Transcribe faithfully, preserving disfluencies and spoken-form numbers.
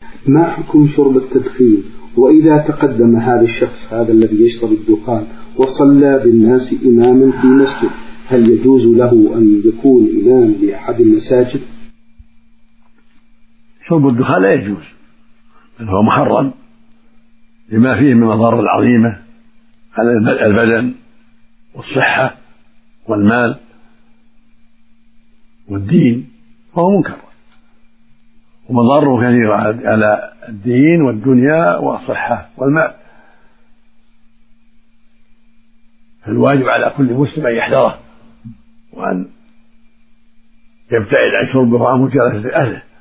ما حكم شرب التدخين؟ وإذا تقدم هذا الشخص هذا الذي يشرب الدخان وصلى بالناس إماما في مسجد، هل يجوز له أن يكون إمام لأحد المساجد؟ شرب الدخان لا يجوز، بل هو محرم لما فيه من مضار العظيمة على البدن والصحة والمال والدين، فهو منكر ومضاره كثيرة على الدين والدنيا والصحة والمال. فالواجب على كل مسلم أن يحذره وأن يبتعد عن شربه وعن مجالسة أهله.